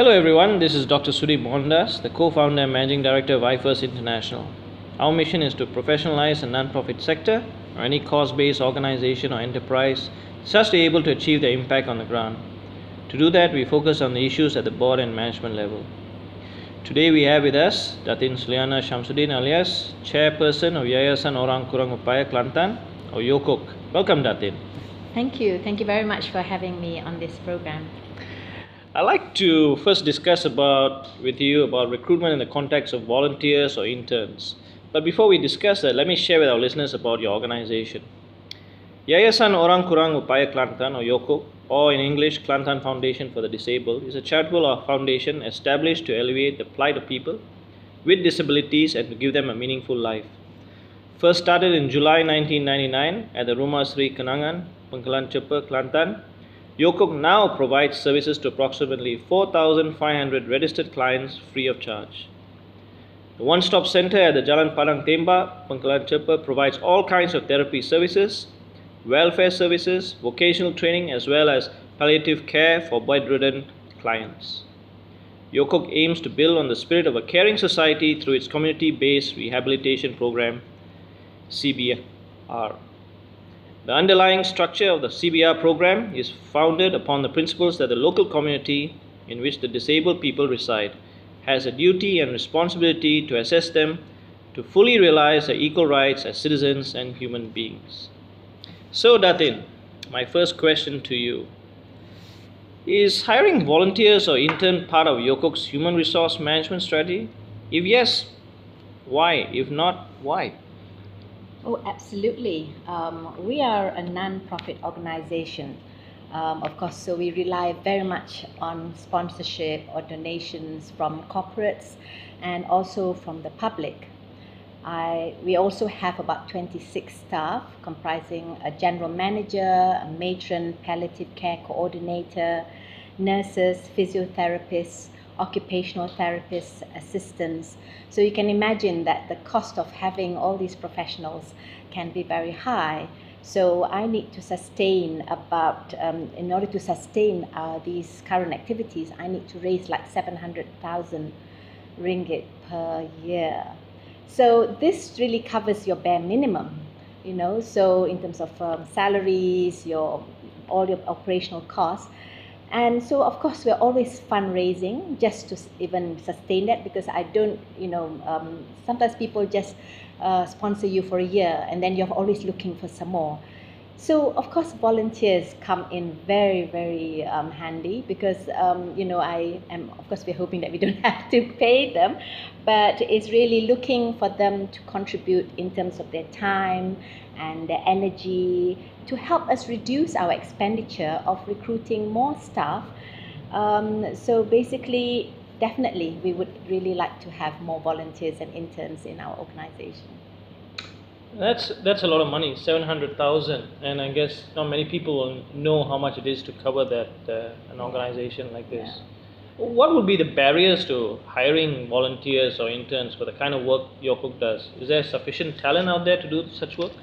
Hello everyone, this is Dr. Sudhir Mohandas, the co-founder and managing director of iFirst International. Our mission is to professionalize the non-profit sector or any cause-based organization or enterprise such to be able to achieve their impact on the ground. To do that, we focus on the issues at the board and management level. Today we have with us Datin Suliana Shamsuddin alias Chairperson of Yayasan Orang Kurang Upaya Kelantan or YOKOK. Welcome Datin. Thank you. Thank you very much for having me on this program. I'd like to first discuss with you about recruitment in the context of volunteers or interns. But before we discuss that, let me share with our listeners about your organization. Yayasan Orang Kurang Upaya Kelantan or YOKOK, or in English Kelantan Foundation for the Disabled, is a charitable foundation established to alleviate the plight of people with disabilities and to give them a meaningful life. First started in July 1999 at the Rumah Sri Kenangan, Bengkelan Cepa, Kelantan, YOKOK now provides services to approximately 4,500 registered clients free of charge. The one-stop center at the Jalan Padang Tembak, Bengkelan Cepa provides all kinds of therapy services, welfare services, vocational training as well as palliative care for bedridden clients. YOKOK aims to build on the spirit of a caring society through its community-based rehabilitation program, CBR. The underlying structure of the CBR program is founded upon the principles that the local community in which the disabled people reside has a duty and responsibility to assess them to fully realize their equal rights as citizens and human beings. So Datin, my first question to you. Is hiring volunteers or intern part of YOKOK's human resource management strategy? If yes, why? If not, why? Oh, absolutely. We are a non-profit organization, of course, so we rely very much on sponsorship or donations from corporates and also from the public. We also have about 26 staff comprising a general manager, a matron, palliative care coordinator, nurses, physiotherapists, occupational therapists, assistants. So you can imagine that the cost of having all these professionals can be very high. So I need to sustain in order to sustain these current activities, I need to raise like 700,000 ringgit per year. So this really covers your bare minimum, so in terms of salaries, all your operational costs. And so, of course, we're always fundraising just to even sustain that, because I don't, sometimes people just sponsor you for a year and then you're always looking for some more. So, of course, volunteers come in very, very handy because, of course, we're hoping that we don't have to pay them, but it's really looking for them to contribute in terms of their time and their energy to help us reduce our expenditure of recruiting more staff. So basically, definitely, we would really like to have more volunteers and interns in our organization. That's a lot of money, 700,000, and I guess not many people will know how much it is to cover that an organization like this. Yeah. What would be the barriers to hiring volunteers or interns for the kind of work YOKOK does? Is there sufficient talent out there to do such work?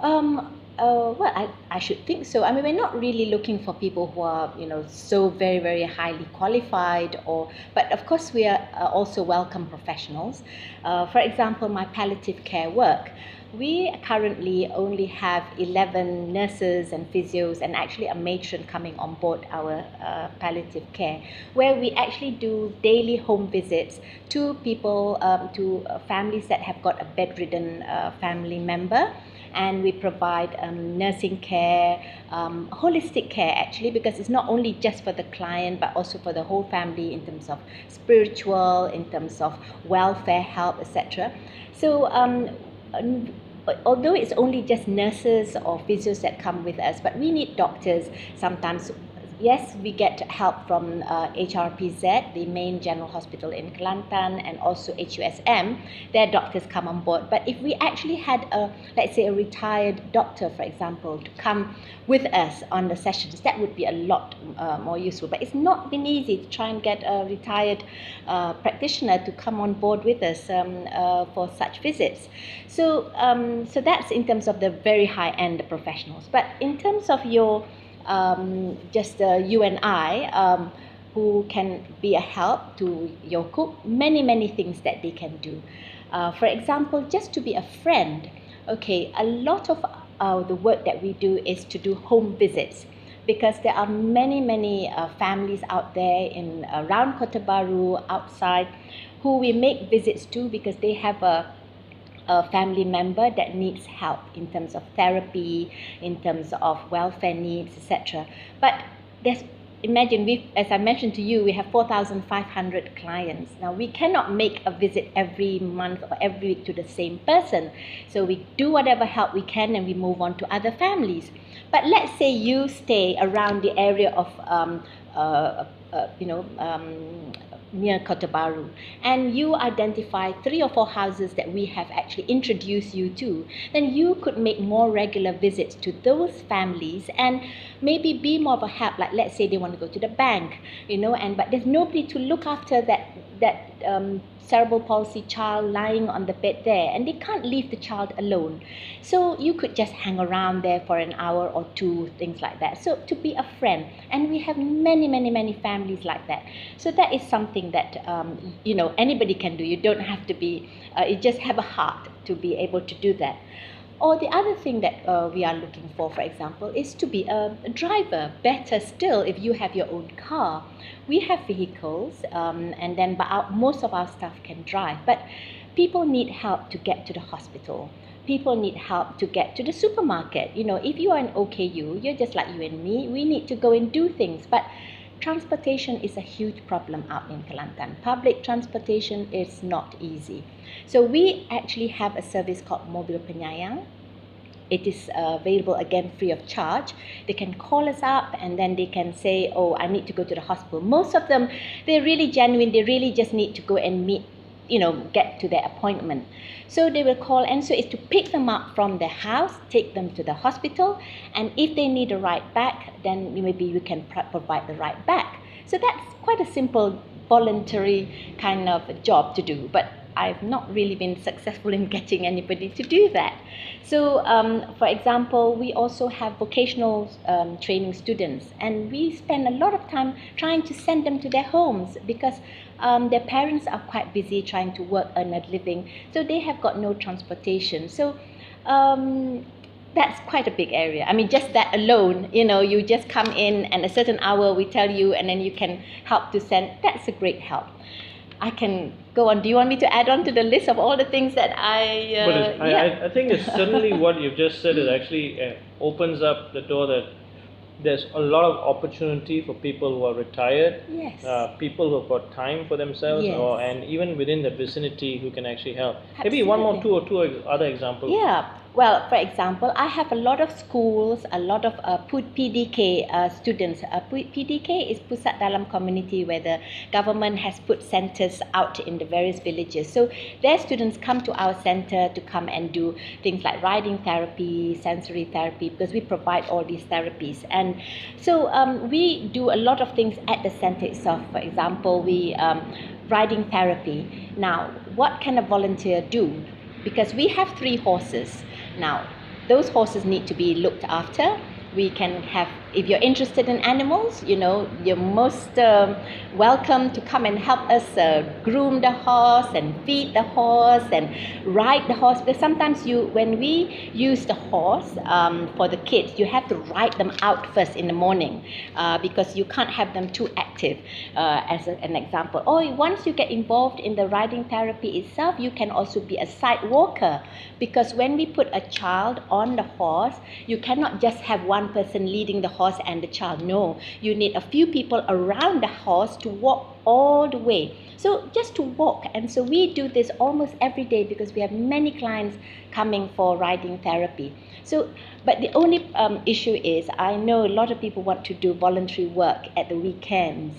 Well, I should think so. I mean, we're not really looking for people who are, so very, very highly qualified, but of course we are also welcome professionals. For example, my palliative care work, we currently only have 11 nurses and physios and actually a matron coming on board our palliative care, where we actually do daily home visits to people, to families that have got a bedridden family member. And we provide nursing care, holistic care actually, because it's not only just for the client but also for the whole family in terms of spiritual, in terms of welfare, help, etc. So although it's only just nurses or physios that come with us, but we need doctors sometimes. Yes, we get help from HRPZ, the main general hospital in Kelantan, and also HUSM. Their doctors come on board. But if we actually had let's say a retired doctor, for example, to come with us on the sessions, that would be a lot more useful. But it's not been easy to try and get a retired practitioner to come on board with us for such visits. So that's in terms of the very high-end professionals. But in terms of your just you and I, who can be a help to your cook, many things that they can do. For example, just to be a friend. Okay, a lot of the work that we do is to do home visits, because there are many families out there in around Kota Baru, outside, who we make visits to because they have a family member that needs help in terms of therapy, in terms of welfare needs, etc. But there's imagine, as I mentioned to you, we have 4,500 clients. Now, we cannot make a visit every month or every week to the same person. So we do whatever help we can and we move on to other families. But let's say you stay around the area of near Kota Baru, and you identify 3 or 4 houses that we have actually introduced you to, then you could make more regular visits to those families and maybe be more of a help. Like, let's say they want to go to the bank, but there's nobody to look after that cerebral palsy child lying on the bed there, and they can't leave the child alone. So you could just hang around there for an hour or 2, things like that. So to be a friend, and we have many families like that. So that is something that anybody can do. You don't have to be. You just have a heart to be able to do that. Or the other thing that we are looking for example, is to be a driver. Better still, if you have your own car. We have vehicles, and then most of our staff can drive. But people need help to get to the hospital. People need help to get to the supermarket. If you are an OKU, you're just like you and me. We need to go and do things. But transportation is a huge problem out in Kelantan. Public transportation is not easy. So we actually have a service called Mobil Penyayang. It is available, again, free of charge. They can call us up and then they can say, oh, I need to go to the hospital. Most of them, they're really genuine. They really just need to go and meet, get to their appointment. So they will call, and so it's to pick them up from their house, take them to the hospital, and if they need a ride back, then maybe we can provide the ride back. So that's quite a simple voluntary kind of job to do, but I've not really been successful in getting anybody to do that. So, for example, we also have vocational training students, and we spend a lot of time trying to send them to their homes because their parents are quite busy trying to work, earn a living, so they have got no transportation. So that's quite a big area. I mean, just that alone, you just come in and a certain hour we tell you, and then you can help to send. That's a great help. I can go on. Do you want me to add on to the list of all the things that I think it's certainly what you've just said is actually opens up the door that there's a lot of opportunity for people who are retired, yes, people who have got time for themselves, yes, and even within the vicinity who can actually help. Absolutely. Maybe one more, two other examples. Yeah. Well, for example, I have a lot of schools, a lot of PDK students. PDK is Pusat Dalam Community, where the government has put centers out in the various villages. So their students come to our center to come and do things like riding therapy, sensory therapy, because we provide all these therapies. And so we do a lot of things at the center itself. For example, we riding therapy. Now, what can a volunteer do? Because we have 3 horses. Now, those horses need to be looked after. We can have, if you're interested in animals, you're most welcome to come and help us groom the horse and feed the horse and ride the horse. Because sometimes when we use the horse for the kids, you have to ride them out first in the morning because you can't have them too active, as an example. Or once you get involved in the riding therapy itself, you can also be a side walker, because when we put a child on the horse, you cannot just have one person leading the horse and the child. No, you need a few people around the horse to walk all the way. So just to walk. And so we do this almost every day because we have many clients coming for riding therapy. So, but the only issue is, I know a lot of people want to do voluntary work at the weekends,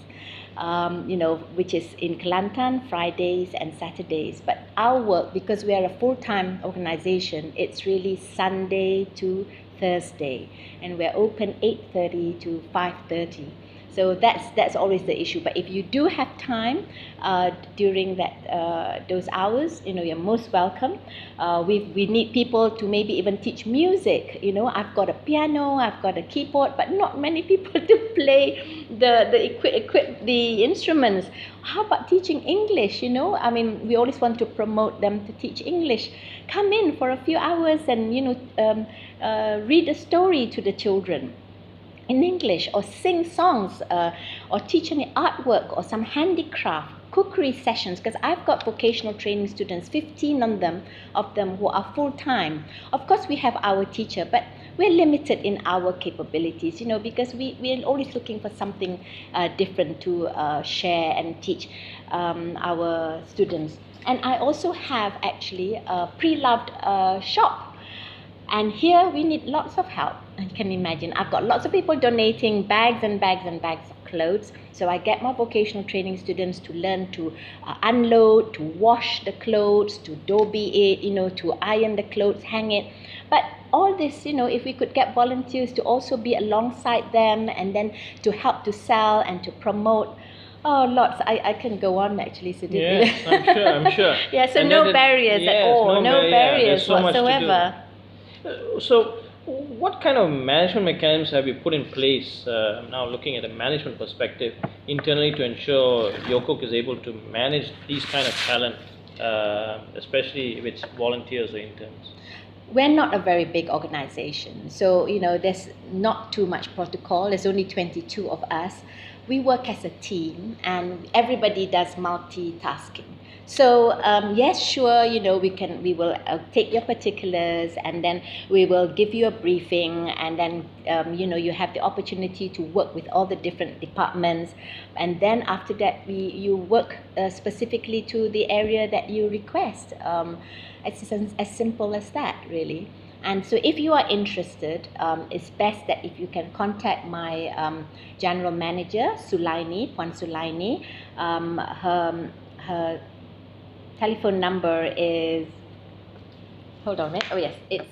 which is in Kelantan, Fridays and Saturdays. But our work, because we are a full-time organization, it's really Sunday to Thursday, and we're open 8:30 to 5:30. So that's always the issue. But if you do have time during those hours, you're most welcome. We need people to maybe even teach music. I've got a piano, I've got a keyboard, but not many people to play the instruments. How about teaching English? I mean, we always want to promote them to teach English. Come in for a few hours and read a story to the children in English, or sing songs, or teach any artwork or some handicraft, cookery sessions, because I've got vocational training students, 15 of them who are full-time. Of course, we have our teacher, but we're limited in our capabilities, because we're always looking for something different to share and teach our students. And I also have actually a pre-loved shop. And here we need lots of help. You can imagine, I've got lots of people donating bags and bags and bags of clothes. So I get my vocational training students to learn to unload, to wash the clothes, to dobby it, to iron the clothes, hang it. But all this, if we could get volunteers to also be alongside them, and then to help to sell and to promote. Oh, lots. I can go on actually, Sudhir. Yeah, I'm sure. Yeah, so no barriers at all. No barriers whatsoever. So, what kind of management mechanisms have you put in place now, looking at a management perspective internally, to ensure Yokook is able to manage these kind of talent, especially if it's volunteers or interns? We're not a very big organization, so there's not too much protocol. There's only 22 of us. We work as a team, and everybody does multitasking. So yes, sure, we will take your particulars, and then we will give you a briefing, and then you have the opportunity to work with all the different departments, and then after that you work specifically to the area that you request. It's as simple as that, really. And so if you are interested, it's best that if you can contact my general manager, Sulaini, Puan Sulaini. Her telephone number is, hold on a minute, oh yes, it's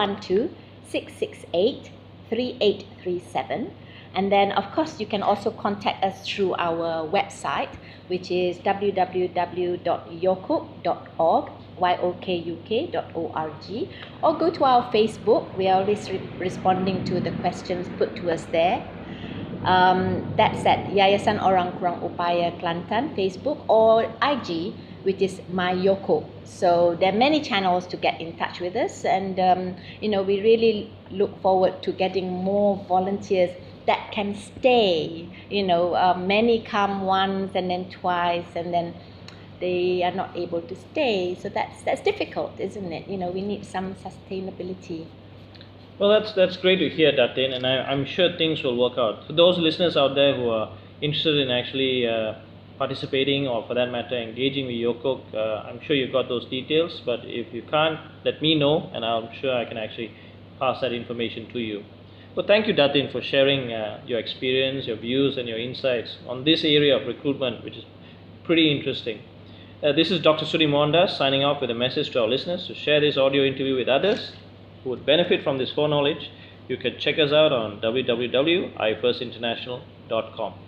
012-668-3837. And then, of course, you can also contact us through our website, which is www.yokook.org, YOKUK.org, or go to our Facebook. We are always responding to the questions put to us there. That's at Yayasan Orang Kurang Upaya Kelantan Facebook, or IG, which is My Yokook. So there are many channels to get in touch with us, and we really look forward to getting more volunteers that can stay. Many come once and then twice, and then they are not able to stay. So that's difficult, isn't it? We need some sustainability. Well, that's great to hear, Datin, and I'm sure things will work out. For those listeners out there who are interested in actually participating, or for that matter engaging with Yokook, I'm sure you've got those details, but if you can't, let me know, and I'm sure I can actually pass that information to you. Well, thank you, Datin, for sharing your experience, your views and your insights on this area of recruitment, which is pretty interesting. This is Dr. Sudhir Mohandas signing off with a message to our listeners to share this audio interview with others who would benefit from this foreknowledge. You can check us out on www.ifirstinternational.com.